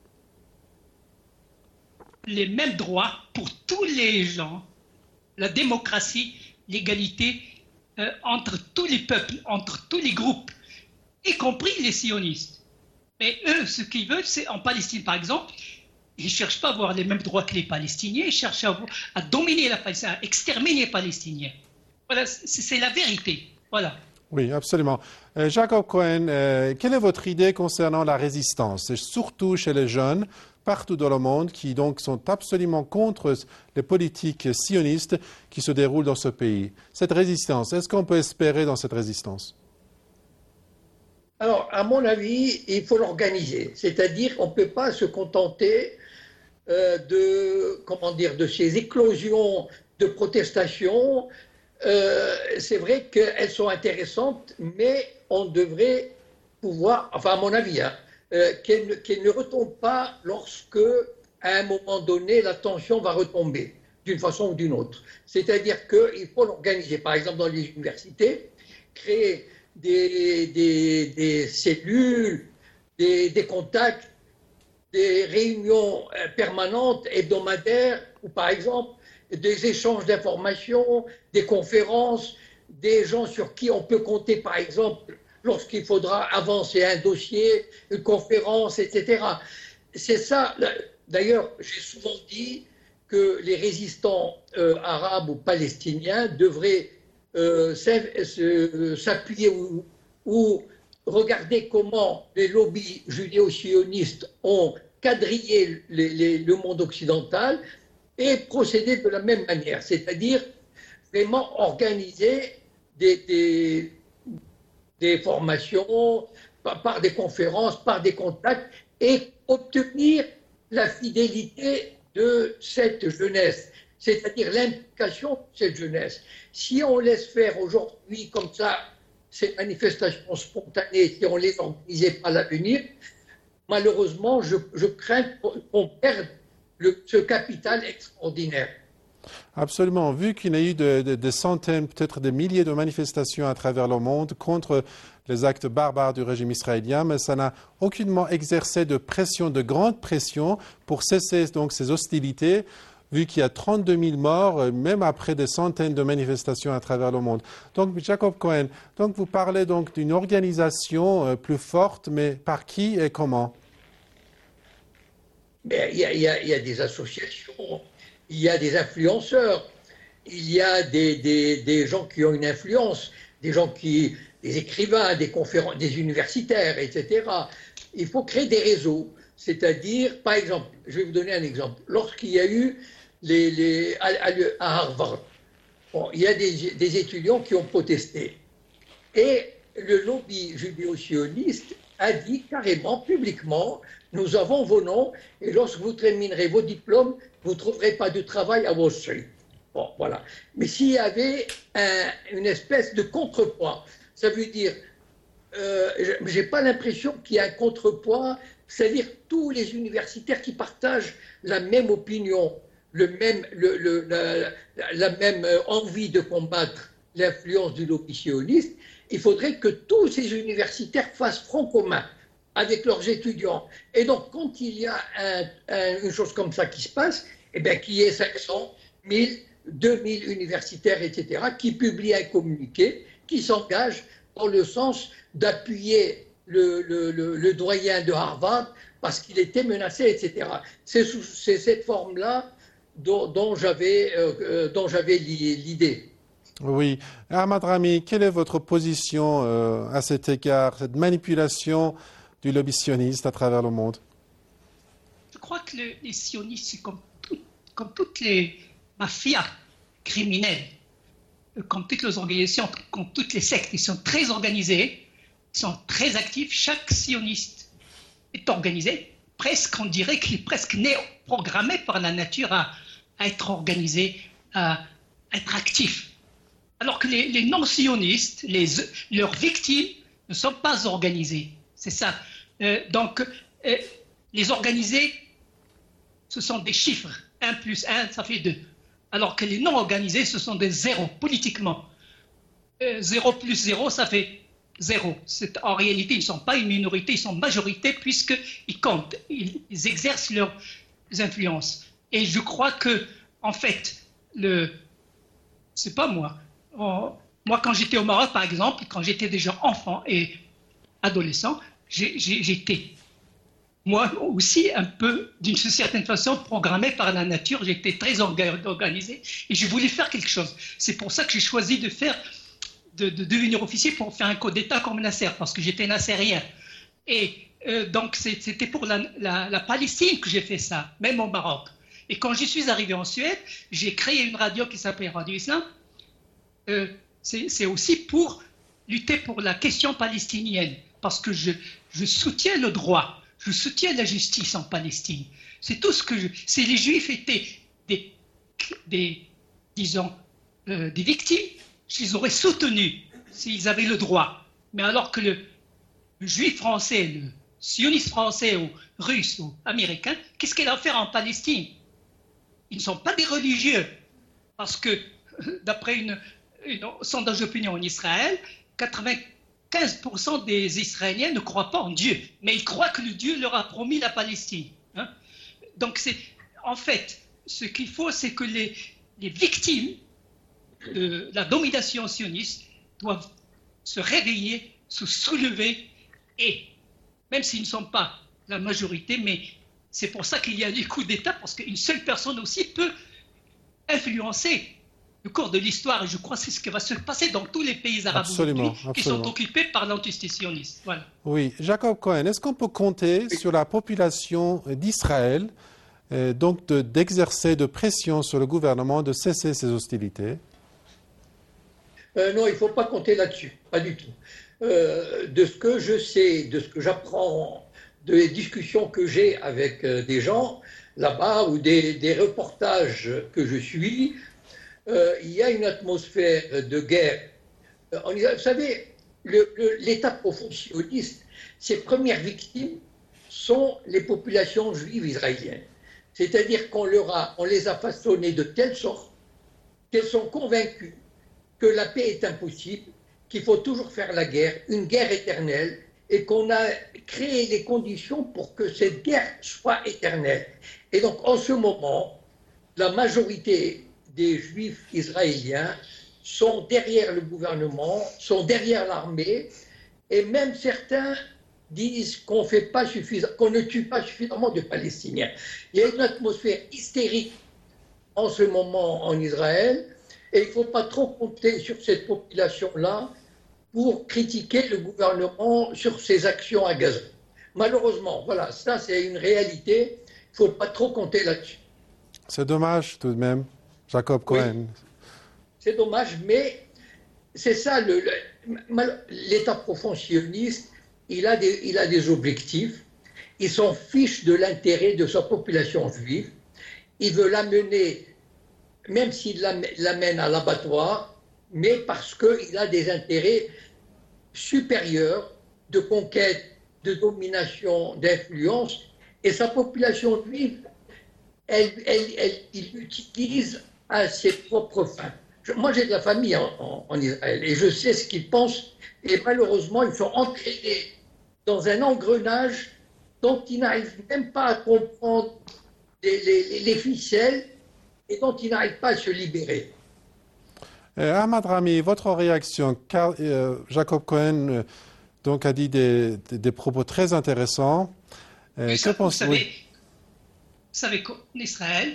les mêmes droits pour tous les gens, la démocratie, l'égalité euh, entre tous les peuples, entre tous les groupes, y compris les sionistes. Mais eux, ce qu'ils veulent, c'est en Palestine, par exemple, ils ne cherchent pas à avoir les mêmes droits que les Palestiniens, ils cherchent à, à dominer la Palestine, à exterminer les Palestiniens. Voilà, c'est, c'est la vérité. Voilà. Oui, absolument. Euh, Jacob Cohen, euh, quelle est votre idée concernant la résistance, et surtout chez les jeunes partout dans le monde qui donc sont absolument contre les politiques sionistes qui se déroulent dans ce pays? Cette résistance, est-ce qu'on peut espérer dans cette résistance? Alors, à mon avis, il faut l'organiser. C'est-à-dire qu'on ne peut pas se contenter euh, de, comment dire, de ces éclosions de protestations. Euh, c'est vrai qu'elles sont intéressantes, mais on devrait pouvoir, enfin à mon avis, hein, euh, qu'elles ne, qu'elles ne retombent pas lorsque, à un moment donné, la tension va retomber d'une façon ou d'une autre. C'est-à-dire qu'il faut l'organiser. Par exemple, dans les universités, créer des, des, des cellules, des, des contacts, des réunions permanentes, hebdomadaires, ou par exemple, des échanges d'informations, des conférences, des gens sur qui on peut compter, par exemple, lorsqu'il faudra avancer un dossier, une conférence, et cetera. C'est ça. D'ailleurs, j'ai souvent dit que les résistants euh, arabes ou palestiniens devraient euh, s'appuyer ou, ou regarder comment les lobbies judéo-sionistes ont quadrillé les, les, le monde occidental et procéder de la même manière, c'est-à-dire vraiment organiser des, des, des formations par, par des conférences, par des contacts et obtenir la fidélité de cette jeunesse, c'est-à-dire l'implication de cette jeunesse. Si on laisse faire aujourd'hui comme ça ces manifestations spontanées, si on ne les organisait pas à l'avenir, malheureusement, je, je crains qu'on perde le, ce capital extraordinaire. Absolument. Vu qu'il y a eu de, de, de centaines, peut-être des milliers de manifestations à travers le monde contre les actes barbares du régime israélien, mais ça n'a aucunement exercé de pression, de grande pression pour cesser donc ces hostilités, vu qu'il y a trente-deux mille morts, même après des centaines de manifestations à travers le monde. Donc, Jacob Cohen, donc vous parlez donc d'une organisation plus forte, mais par qui et comment? Mais il y a, il y a, il y a des associations, il y a des influenceurs, il y a des, des, des gens qui ont une influence, des gens qui, des écrivains, des conférences, des universitaires, et cetera. Il faut créer des réseaux, c'est-à-dire, par exemple, je vais vous donner un exemple. Lorsqu'il y a eu les, les, à, à Harvard, bon, il y a des, des étudiants qui ont protesté. Et le lobby judéo-sioniste a dit carrément, publiquement, nous avons vos noms et lorsque vous terminerez vos diplômes, vous ne trouverez pas de travail à Wall Street. Bon, voilà. Mais s'il y avait un, une espèce de contrepoids, ça veut dire, euh, je n'ai pas l'impression qu'il y a un contrepoids, c'est-à-dire tous les universitaires qui partagent la même opinion, le même, le, le, la, la même envie de combattre l'influence du lobby sioniste. Il faudrait que tous ces universitaires fassent front commun avec leurs étudiants. Et donc, quand il y a un, un, une chose comme ça qui se passe, eh bien, qu'il y ait cinq cents, mille, deux mille universitaires, et cetera, qui publient un communiqué, qui s'engagent dans le sens d'appuyer le, le, le, le doyen de Harvard parce qu'il était menacé, et cetera. C'est, c'est cette forme-là dont, dont j'avais, euh, dont j'avais l'idée. Oui. Ahmad Rami, quelle est votre position euh, à cet égard, cette manipulation du lobby sioniste à travers le monde? Je crois que le, les sionistes, c'est comme, tout, comme toutes les mafias criminelles, comme toutes les organisations, comme toutes les sectes, ils sont très organisés, ils sont très actifs. Chaque sioniste est organisé, presque, on dirait qu'il est presque né, programmé par la nature à, à être organisé, à être actif. Alors que les, les non-sionistes, les, leurs victimes, ne sont pas organisées. C'est ça. Euh, donc, euh, les organisés, ce sont des chiffres. un plus un, ça fait deux. Alors que les non-organisés, ce sont des zéros, politiquement. Euh, zéro plus zéro, ça fait zéro. C'est, en réalité, ils ne sont pas une minorité, ils sont majorité puisqu'ils comptent. Ils, ils exercent leurs influences. Et je crois que, en fait, le... c'est pas moi. Oh, moi, quand j'étais au Maroc, par exemple, quand j'étais déjà enfant et adolescent, j'ai, j'ai, j'étais, moi aussi, un peu, d'une certaine façon, programmé par la nature. J'étais très organisé et je voulais faire quelque chose. C'est pour ça que j'ai choisi de faire de, de devenir officier pour faire un coup d'État comme Nasser, parce que j'étais nassérien. Et euh, donc, c'est, c'était pour la, la, la Palestine que j'ai fait ça, même au Maroc. Et quand je suis arrivé en Suède, j'ai créé une radio qui s'appelle Radio Islam. Euh, c'est, c'est aussi pour lutter pour la question palestinienne, parce que je, je soutiens le droit, je soutiens la justice en Palestine. C'est tout ce que je... Si les Juifs étaient des, des disons, euh, des victimes, je les aurais soutenus s'ils avaient le droit. Mais alors que le, le Juif français, le sioniste français ou russe ou américain, qu'est-ce qu'il a à faire en Palestine? Ils ne sont pas des religieux, parce que d'après une, une sondage d'opinion en Israël, quatre-vingt-quinze pour cent des Israéliens ne croient pas en Dieu, mais ils croient que le Dieu leur a promis la Palestine. Hein? Donc, c'est, en fait, ce qu'il faut, c'est que les, les victimes de la domination sioniste doivent se réveiller, se soulever, et même s'ils ne sont pas la majorité, mais c'est pour ça qu'il y a des coups d'État, parce qu'une seule personne aussi peut influencer le cours de l'histoire, et je crois que c'est ce qui va se passer dans tous les pays arabes absolument, aujourd'hui qui absolument. sont occupés par l'antisioniste. Voilà. Oui, Jacob Cohen, est-ce qu'on peut compter sur la population d'Israël, euh, donc de, d'exercer de pression sur le gouvernement de cesser ces hostilités? euh, Non, il ne faut pas compter là-dessus, pas du tout. Euh, de ce que je sais, de ce que j'apprends, des discussions que j'ai avec euh, des gens là-bas ou des, des reportages que je suis, euh, il y a une atmosphère de guerre. Euh, en Israël, vous savez, le, le, l'État profond sioniste, ses premières victimes sont les populations juives israéliennes. C'est-à-dire qu'on leur a, on les a façonnées de telle sorte qu'elles sont convaincues que la paix est impossible, qu'il faut toujours faire la guerre, une guerre éternelle, et qu'on a créé les conditions pour que cette guerre soit éternelle. Et donc, en ce moment, la majorité des Juifs israéliens sont derrière le gouvernement, sont derrière l'armée, et même certains disent qu'on fait pas suffisant, qu'on ne tue pas suffisamment de Palestiniens. Il y a une atmosphère hystérique en ce moment en Israël, et il ne faut pas trop compter sur cette population-là pour critiquer le gouvernement sur ses actions à Gaza. Malheureusement, voilà, ça c'est une réalité, il ne faut pas trop compter là-dessus. C'est dommage tout de même, Jacob Cohen. Oui, c'est dommage, mais c'est ça, le, le, l'État profond sioniste, il a, des, il a des objectifs, il s'en fiche de l'intérêt de sa population juive, il veut l'amener, même s'il l'amène à l'abattoir, mais parce qu'il a des intérêts supérieurs de conquête, de domination, d'influence, et sa population juive, elle, elle, elle, il l'utilise à ses propres fins. Je, moi, j'ai de la famille en, en, en Israël, et je sais ce qu'ils pensent, et malheureusement, ils sont entraînés dans un engrenage dont ils n'arrivent même pas à comprendre les, les, les ficelles, et dont ils n'arrivent pas à se libérer. Euh, Ahmad Rami, votre réaction, car euh, Jacob Cohen euh, donc a dit des, des, des propos très intéressants. Euh, oui, que vous, pense, savez, oui. vous savez qu'en Israël,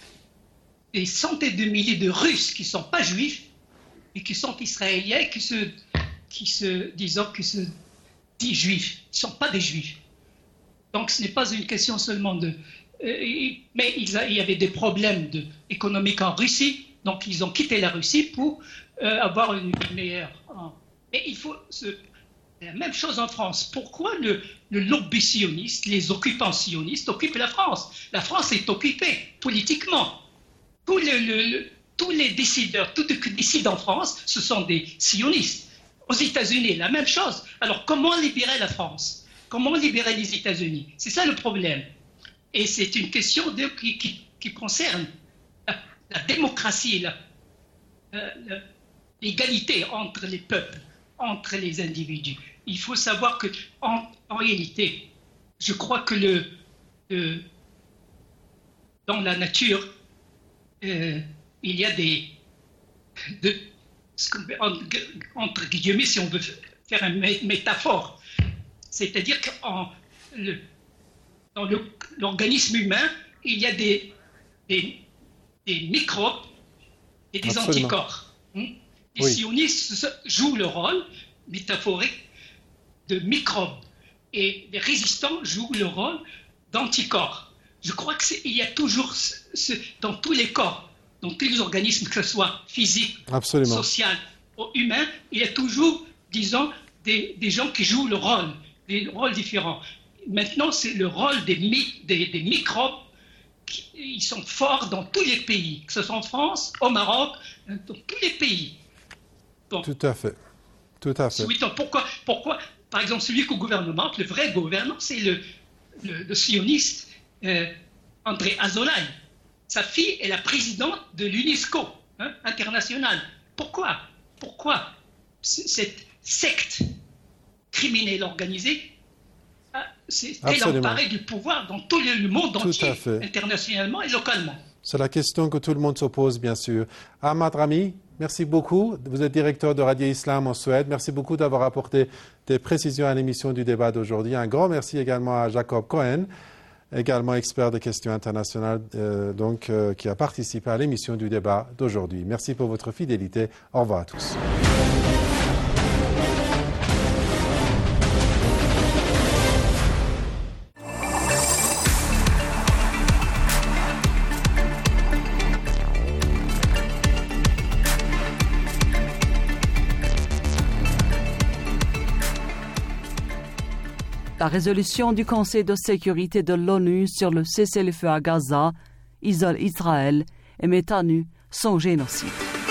des centaines de milliers de Russes qui ne sont pas juifs et qui sont israéliens, qui se, qui se disons, qui se disent juifs, ne sont pas des juifs. Donc ce n'est pas une question seulement de... Euh, mais il, a, il y avait des problèmes de, économiques en Russie. Donc, ils ont quitté la Russie pour euh, avoir une meilleure... Mais il faut... Se... La même chose en France. Pourquoi le, le lobby sioniste, les occupants sionistes occupent la France? La France est occupée politiquement. Tous, le, le, le, tous les décideurs, tout ce qui décide en France, ce sont des sionistes. Aux États-Unis, la même chose. Alors, comment libérer la France? Comment libérer les États-Unis? C'est ça le problème. Et c'est une question de, qui, qui, qui concerne la, la démocratie, la, euh, la, l'égalité entre les peuples, entre les individus. Il faut savoir que, en, en réalité, je crois que le, le, dans la nature, euh, il y a des... De, entre, entre guillemets, si on veut faire une métaphore, c'est-à-dire que en, le, dans le, l'organisme humain, il y a des, des, des microbes et des Absolument. anticorps. Les oui. sionistes jouent le rôle métaphorique de microbes et les résistants jouent le rôle d'anticorps. Je crois qu'il y a toujours, ce, ce, dans tous les corps, dans tous les organismes, que ce soit physique, Absolument. social ou humain, il y a toujours, disons, des, des gens qui jouent le rôle, des rôles différents. Maintenant, c'est le rôle des, des, des microbes. Qui, ils sont forts dans tous les pays, que ce soit en France, au Maroc, dans tous les pays. Bon. Tout à fait. Tout à fait. Oui, donc pourquoi, pourquoi, par exemple, celui qui gouvernement, le vrai gouvernement, c'est le, le, le sioniste euh, André Azoulay. Sa fille est la présidente de l'UNESCO hein, internationale. Pourquoi Pourquoi cette secte criminelle organisée s'est emparée du pouvoir dans tout le monde tout entier, internationalement et localement? C'est la question que tout le monde se pose, bien sûr. Ahmad Rami, merci beaucoup. Vous êtes directeur de Radio Islam en Suède. Merci beaucoup d'avoir apporté des précisions à l'émission du débat d'aujourd'hui. Un grand merci également à Jacob Cohen, également expert des questions internationales, euh, donc, euh, qui a participé à l'émission du débat d'aujourd'hui. Merci pour votre fidélité. Au revoir à tous. La résolution du Conseil de sécurité de l'ONU sur le cessez-le-feu à Gaza isole Israël et met à nu son génocide.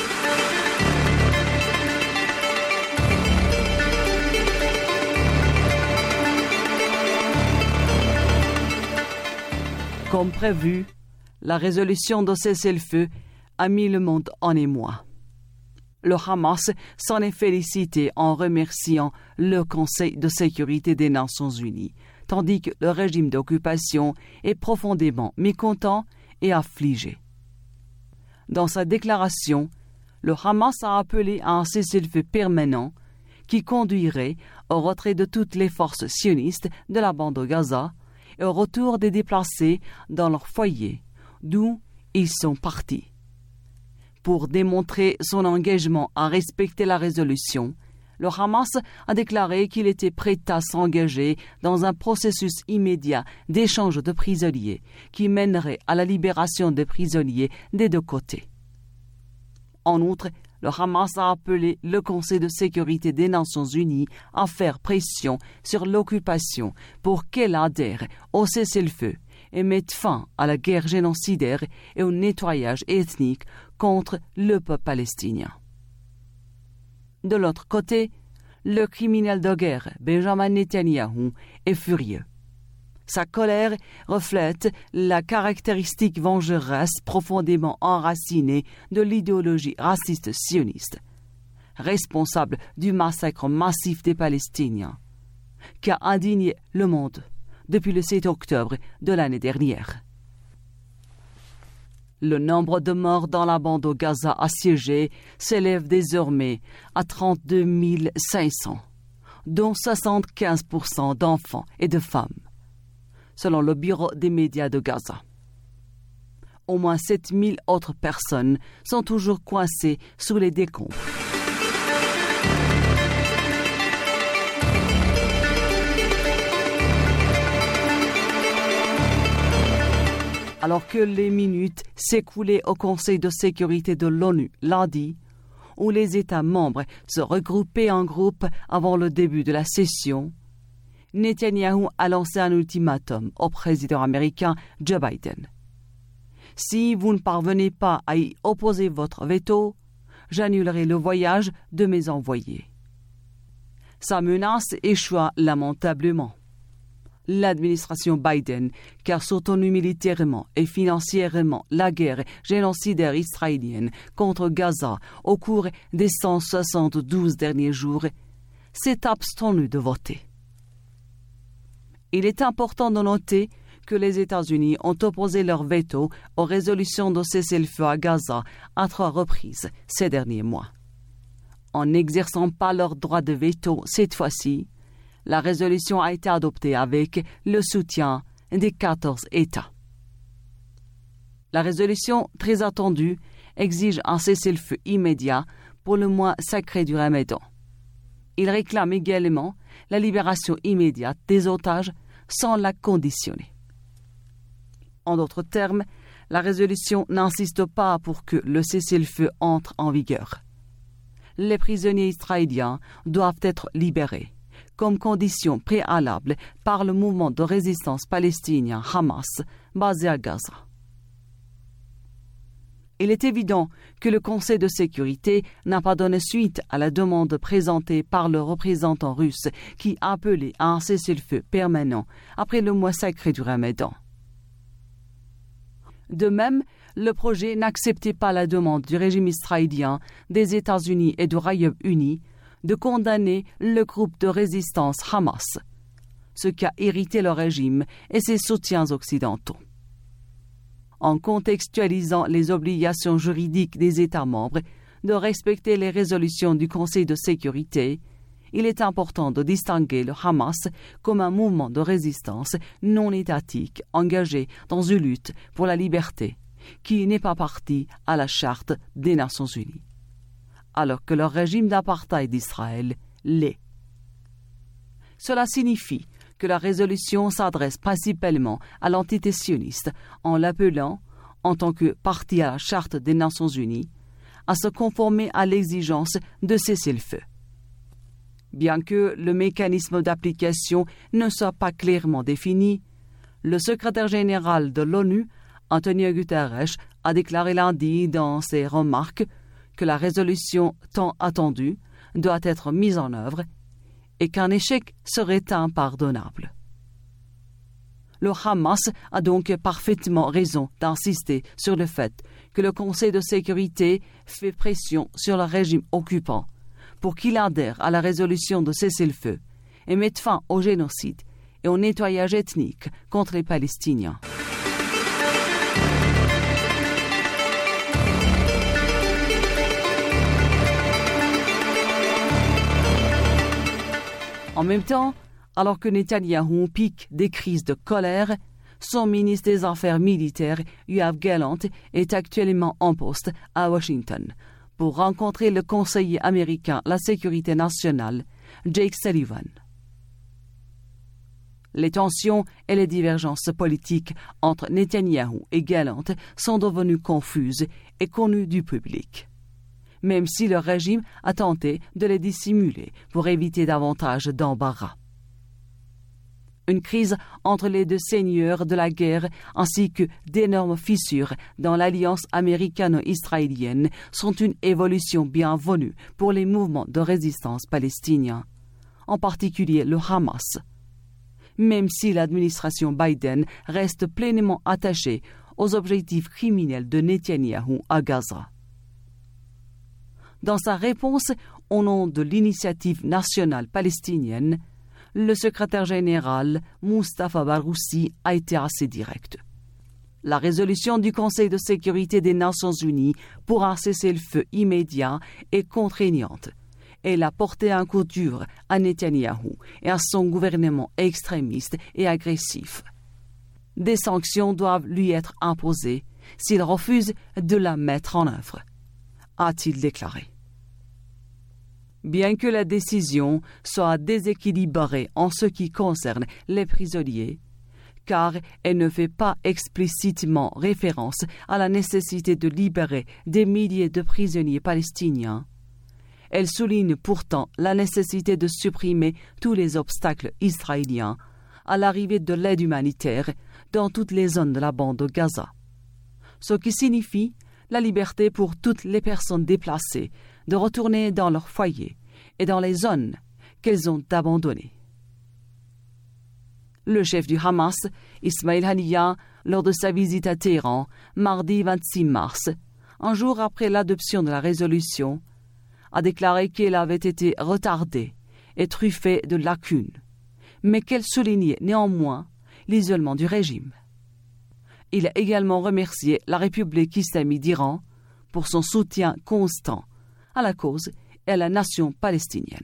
Comme prévu, la résolution de cessez-le-feu a mis le monde en émoi. Le Hamas s'en est félicité en remerciant le Conseil de sécurité des Nations unies, tandis que le régime d'occupation est profondément mécontent et affligé. Dans sa déclaration, le Hamas a appelé à un cessez-le-feu permanent qui conduirait au retrait de toutes les forces sionistes de la bande de Gaza et au retour des déplacés dans leur foyer, d'où ils sont partis. Pour démontrer son engagement à respecter la résolution, le Hamas a déclaré qu'il était prêt à s'engager dans un processus immédiat d'échange de prisonniers qui mènerait à la libération des prisonniers des deux côtés. En outre, le Hamas a appelé le Conseil de sécurité des Nations unies à faire pression sur l'occupation pour qu'elle adhère au cessez-le-feu et mette fin à la guerre génocidaire et au nettoyage ethnique contre le peuple palestinien. De l'autre côté, le criminel de guerre Benjamin Netanyahou est furieux. Sa colère reflète la caractéristique vengeresse profondément enracinée de l'idéologie raciste sioniste, responsable du massacre massif des Palestiniens, qui a indigné le monde depuis le sept octobre de l'année dernière. Le nombre de morts dans la bande de Gaza assiégée s'élève désormais à trente-deux mille cinq cents, dont soixante-quinze pour cent d'enfants et de femmes, selon le bureau des médias de Gaza. Au moins sept mille autres personnes sont toujours coincées sous les décombres. Alors que les minutes s'écoulaient au Conseil de sécurité de l'ONU lundi, où les États membres se regroupaient en groupe avant le début de la session, Netanyahou a lancé un ultimatum au président américain Joe Biden. « Si vous ne parvenez pas à y opposer votre veto, j'annulerai le voyage de mes envoyés. » Sa menace échoua lamentablement. L'administration Biden, qui a soutenu militairement et financièrement la guerre génocidaire israélienne contre Gaza au cours des cent soixante-douze derniers jours, s'est abstenue de voter. Il est important de noter que les États-Unis ont opposé leur veto aux résolutions de cessez-le-feu à Gaza à trois reprises ces derniers mois. En n'exerçant pas leur droit de veto cette fois-ci, la résolution a été adoptée avec le soutien des quatorze États. La résolution, très attendue, exige un cessez-le-feu immédiat pour le mois sacré du Ramadan. Il réclame également la libération immédiate des otages sans la conditionner. En d'autres termes, la résolution n'insiste pas pour que le cessez-le-feu entre en vigueur. Les prisonniers israéliens doivent être libérés, comme condition préalable par le mouvement de résistance palestinien Hamas, basé à Gaza. Il est évident que le Conseil de sécurité n'a pas donné suite à la demande présentée par le représentant russe qui appelait à un cessez-le-feu permanent après le mois sacré du Ramadan. De même, le projet n'acceptait pas la demande du régime israélien, des États-Unis et du Royaume-Uni de condamner le groupe de résistance Hamas, ce qui a irrité le régime et ses soutiens occidentaux. En contextualisant les obligations juridiques des États membres de respecter les résolutions du Conseil de sécurité, il est important de distinguer le Hamas comme un mouvement de résistance non étatique engagé dans une lutte pour la liberté, qui n'est pas partie à la Charte des Nations Unies, alors que le régime d'apartheid d'Israël l'est. Cela signifie que la résolution s'adresse principalement à l'entité sioniste en l'appelant, en tant que partie à la Charte des Nations Unies, à se conformer à l'exigence de cessez-le-feu. Bien que le mécanisme d'application ne soit pas clairement défini, le secrétaire général de l'ONU, Antonio Guterres, a déclaré lundi dans ses remarques que la résolution tant attendue doit être mise en œuvre et qu'un échec serait impardonnable. Le Hamas a donc parfaitement raison d'insister sur le fait que le Conseil de sécurité fait pression sur le régime occupant pour qu'il adhère à la résolution de cessez-le-feu et mette fin au génocide et au nettoyage ethnique contre les Palestiniens. En même temps, alors que Netanyahou pique des crises de colère, son ministre des Affaires militaires, Yoav Gallant, est actuellement en poste à Washington pour rencontrer le conseiller américain à la sécurité nationale, Jake Sullivan. Les tensions et les divergences politiques entre Netanyahou et Gallant sont devenues confuses et connues du public, même si le régime a tenté de les dissimuler pour éviter davantage d'embarras. Une crise entre les deux seigneurs de la guerre ainsi que d'énormes fissures dans l'alliance américano-israélienne sont une évolution bienvenue pour les mouvements de résistance palestiniens, en particulier le Hamas, même si l'administration Biden reste pleinement attachée aux objectifs criminels de Netanyahou à Gaza. Dans sa réponse au nom de l'initiative nationale palestinienne, le secrétaire général Mustafa Baroussi a été assez direct. La résolution du Conseil de sécurité des Nations Unies pour un cessez-le-feu immédiat est contraignante. Elle a porté un coup dur à Netanyahou et à son gouvernement extrémiste et agressif. Des sanctions doivent lui être imposées s'il refuse de la mettre en œuvre, a-t-il déclaré. Bien que la décision soit déséquilibrée en ce qui concerne les prisonniers, car elle ne fait pas explicitement référence à la nécessité de libérer des milliers de prisonniers palestiniens, elle souligne pourtant la nécessité de supprimer tous les obstacles israéliens à l'arrivée de l'aide humanitaire dans toutes les zones de la bande de Gaza, ce qui signifie la liberté pour toutes les personnes déplacées de retourner dans leur foyer et dans les zones qu'elles ont abandonnées. Le chef du Hamas, Ismail Haniyeh, lors de sa visite à Téhéran, mardi vingt-six mars, un jour après l'adoption de la résolution, a déclaré qu'elle avait été retardée et truffée de lacunes, mais qu'elle soulignait néanmoins l'isolement du régime. Il a également remercié la République islamique d'Iran pour son soutien constant à la cause et à la nation palestinienne.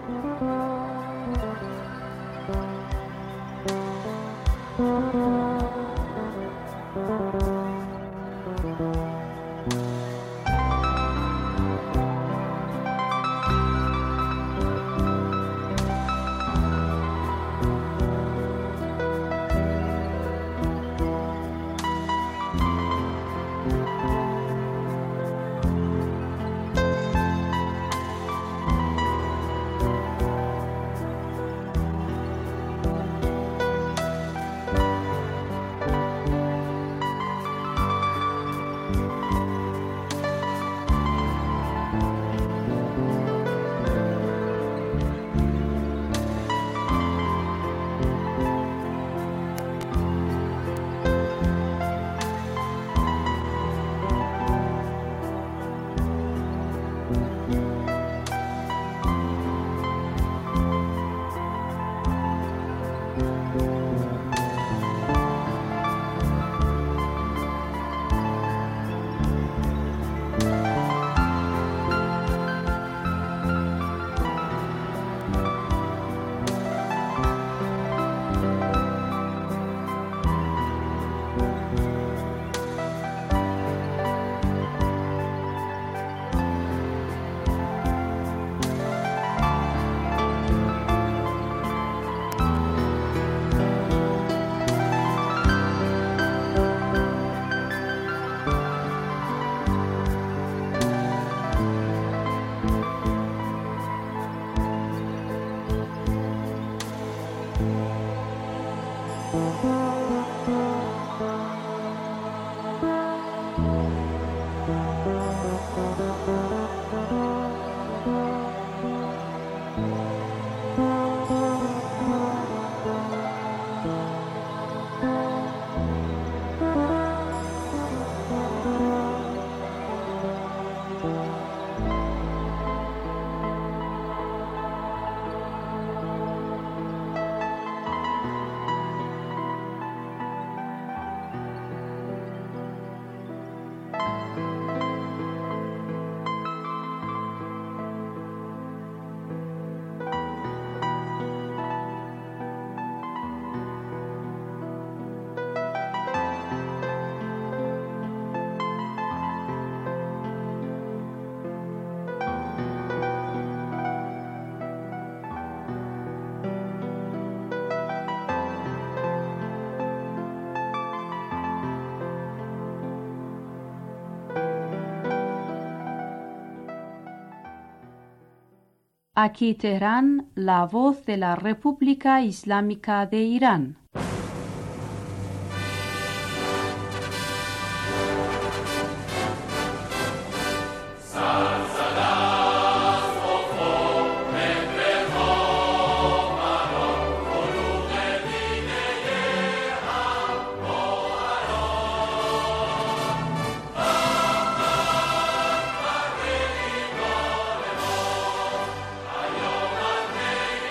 Aquí Teherán, la voz de la República Islámica de Irán.